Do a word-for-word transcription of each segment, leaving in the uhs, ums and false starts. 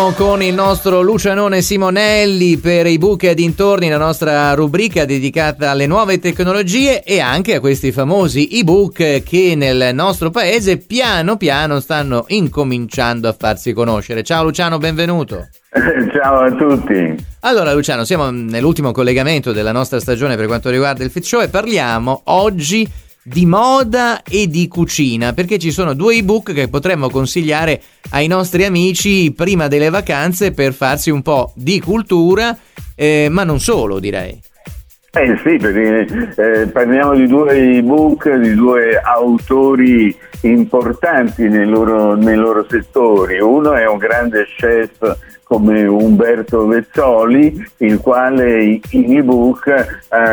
Siamo con il nostro Lucianone Simonelli per ebook e dintorni, la nostra rubrica dedicata alle nuove tecnologie e anche a questi famosi ebook che nel nostro paese piano piano stanno incominciando a farsi conoscere. Ciao Luciano, benvenuto. Ciao a tutti. Allora Luciano, siamo nell'ultimo collegamento della nostra stagione per quanto riguarda il Fit Show e parliamo oggi di moda e di cucina, perché ci sono due ebook che potremmo consigliare ai nostri amici prima delle vacanze per farsi un po' di cultura, eh, ma non solo, direi. Eh sì, perché eh, parliamo di due ebook, di due autori importanti nei loro, nei loro settori. Uno è un grande chef come Umberto Vezzoli, il quale in ebook eh,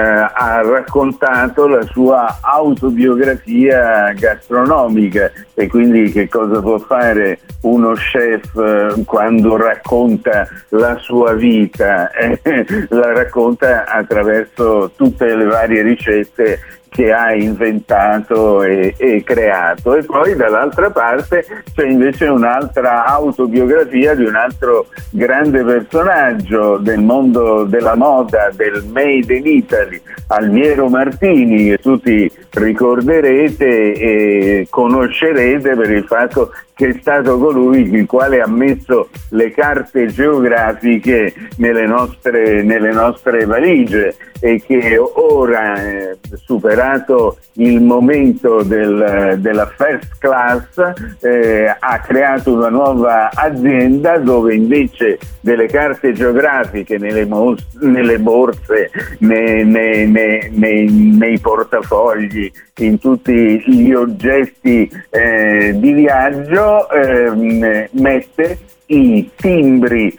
ha raccontato la sua autobiografia gastronomica e quindi che cosa può fare uno chef eh, quando racconta la sua vita, eh, la racconta attraverso tutte le varie ricette che ha inventato e, e creato. E poi dall'altra parte c'è invece un'altra autobiografia di un altro grande personaggio del mondo della moda, del Made in Italy, Alviero Martini, che tutti ricorderete e conoscerete per il fatto che è stato colui il quale ha messo le carte geografiche nelle nostre, nelle nostre valigie e che ora, eh, superato il momento del, della first class, eh, ha creato una nuova azienda dove invece delle carte geografiche nelle, mos- nelle borse, nei, nei, nei, nei, nei portafogli, in tutti gli oggetti eh, di viaggio, eh, mette i timbri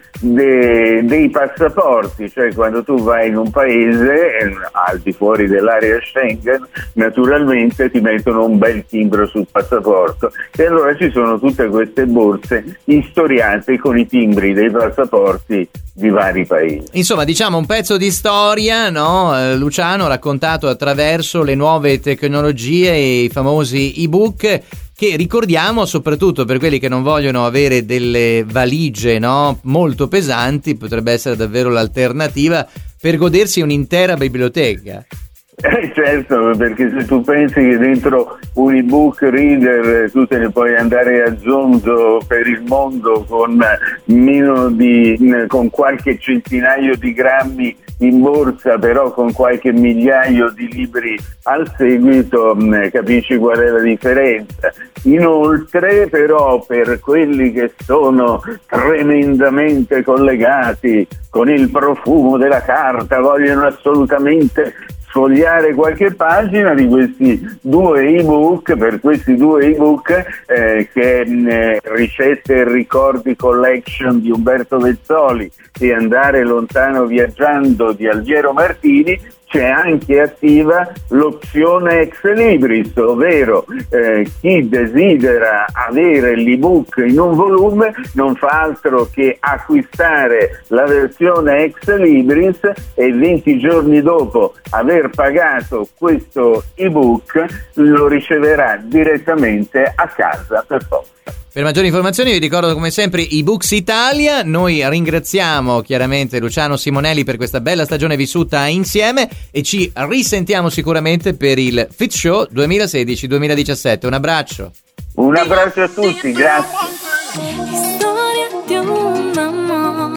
de, dei passaporti, cioè quando tu vai in un paese eh, al di fuori dell'area Schengen, naturalmente ti mettono un bel timbro sul passaporto e allora ci sono tutte queste borse istoriate con i timbri dei passaporti di vari paesi. Insomma, diciamo un pezzo di storia, no? Eh, Luciano, raccontato attraverso le nuove tecnologie e i famosi ebook, che ricordiamo soprattutto per quelli che non vogliono avere delle valigie, no, molto pesanti, potrebbe essere davvero l'alternativa per godersi un'intera biblioteca. Eh certo, perché se tu pensi che dentro un ebook reader tu te ne puoi andare a zonzo per il mondo con meno di con qualche centinaio di grammi in borsa, però con qualche migliaio di libri al seguito, capisci qual è la differenza. Inoltre però per quelli che sono tremendamente collegati con il profumo della carta, vogliono assolutamente sfogliare qualche pagina di questi due ebook, per questi due ebook eh, che eh, Ricette e ricordi collection di Umberto Vezzoli e Andare lontano viaggiando di Alviero Martini, c'è anche attiva l'opzione ex libris, ovvero eh, chi desidera avere l'ebook in un volume non fa altro che acquistare la versione ex libris e venti giorni dopo aver pagato questo ebook lo riceverà direttamente a casa per posta. Per maggiori informazioni vi ricordo come sempre eBooks Italia. Noi ringraziamo chiaramente Luciano Simonelli per questa bella stagione vissuta insieme e ci risentiamo sicuramente per il Fit Show duemilasedici duemiladiciassette. Un abbraccio. Un abbraccio a tutti, grazie.